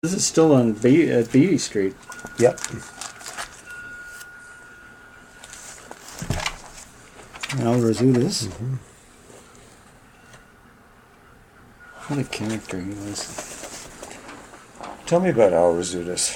This is still on at Beatty Street. Yep. Al Razudis. Mm-hmm. What a character he was. Tell me about Al Razudis.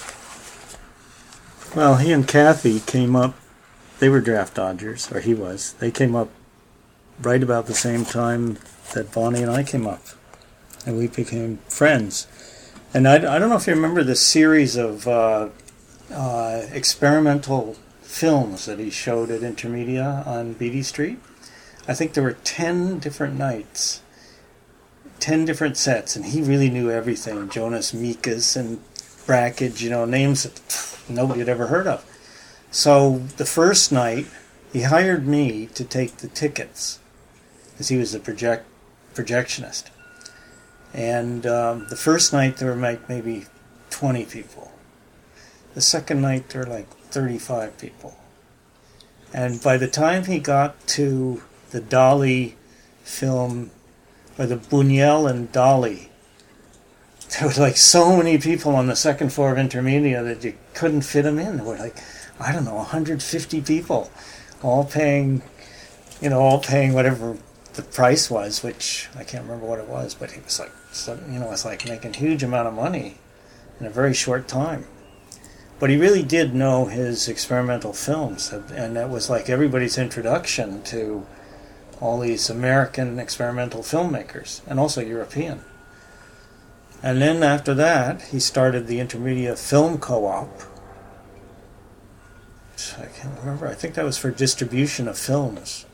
Well, he and Kathy came up. They were draft dodgers, or he was. They came up right about the same time that Bonnie and I came up. And we became friends. And I don't know if you remember the series of experimental films that he showed at Intermedia on Beatty Street. I think there were 10 different nights, 10 different sets, and he really knew everything. Jonas Mekas and Brackage, names that nobody had ever heard of. So the first night, he hired me to take the tickets, because he was a projectionist. And the first night there were maybe 20 people. The second night there were like 35 people. And by the time he got to the Dali film, or the Buñuel and Dali, there were like so many people on the second floor of Intermedia that you couldn't fit them in. There were like, 150 people, all paying whatever the price was, which I can't remember what it was, but it was like, it's like making a huge amount of money in a very short time. But he really did know his experimental films, and that was like everybody's introduction to all these American experimental filmmakers, and also European. And then after that, he started the Intermedia Film Co-op. I can't remember. I think that was for distribution of films.